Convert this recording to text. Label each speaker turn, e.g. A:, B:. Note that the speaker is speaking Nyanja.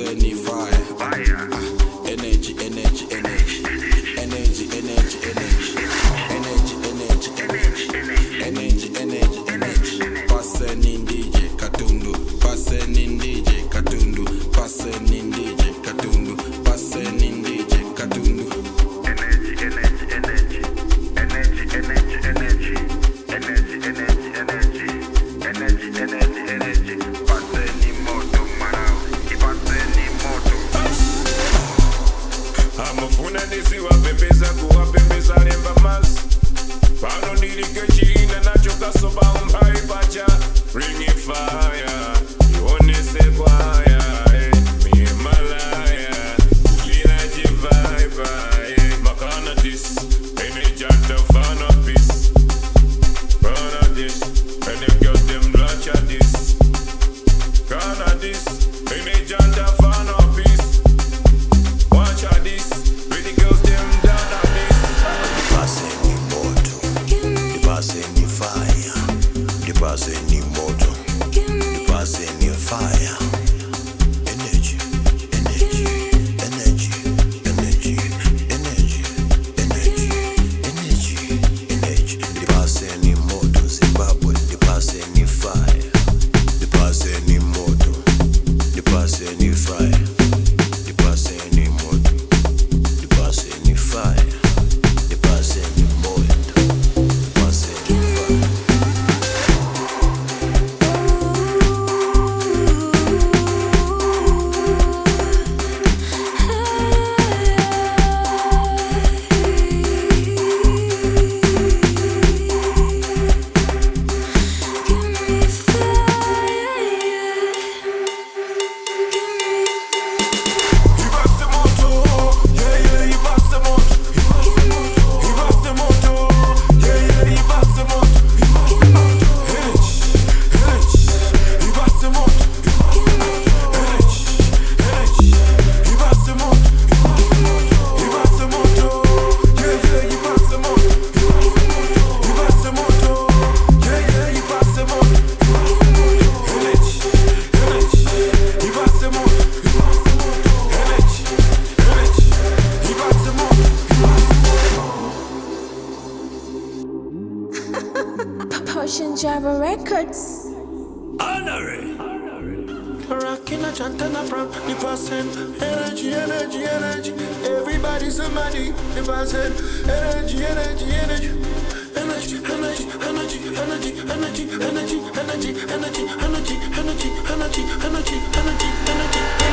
A: any fire. Energy, energy, energy. Energy, energy, energy. Energy, energy, energy. Energy, energy, energy. Passing in DJ Katundu. Passing in DJ Katundu. Passing in DJ Katundu. Passing in DJ Katundu.
B: Energy, energy, energy. Energy, energy, energy. Energy, energy, energy. Energy, energy, energy. Passing in moto, marau. Passing in moto.
C: Amafuna nisiwa pembeza kuwa pembeza lemba mas. Pano nilikechiina nachoka soba umbai bacha. Ring it fire. Ione se kwaya. Me malaya. Feel vibe. Makana this. Energy and the fun of peace. Fun of this. And the girls them lunch at this. Fun of this. Energy and the fun of peace. Watch out this. Pretty girls them down on this.
D: Passing in moto, the passing in fire, the passing in moto, the passing in fire. Energy, energy, energy, energy, energy, energy, energy, energy. The passing in moto, Zimbabwe, the passing in fire, the passing in moto, the passing in fire, the passing in moto, the passing in fire.
E: Potion Java Records.
F: Rockin' a chant and a prank, the person. Energy, energy, energy. Everybody somebody, the person. Energy, energy, energy. Energy, energy, energy, energy, energy, energy, energy, energy, energy, energy, energy, energy, energy, energy.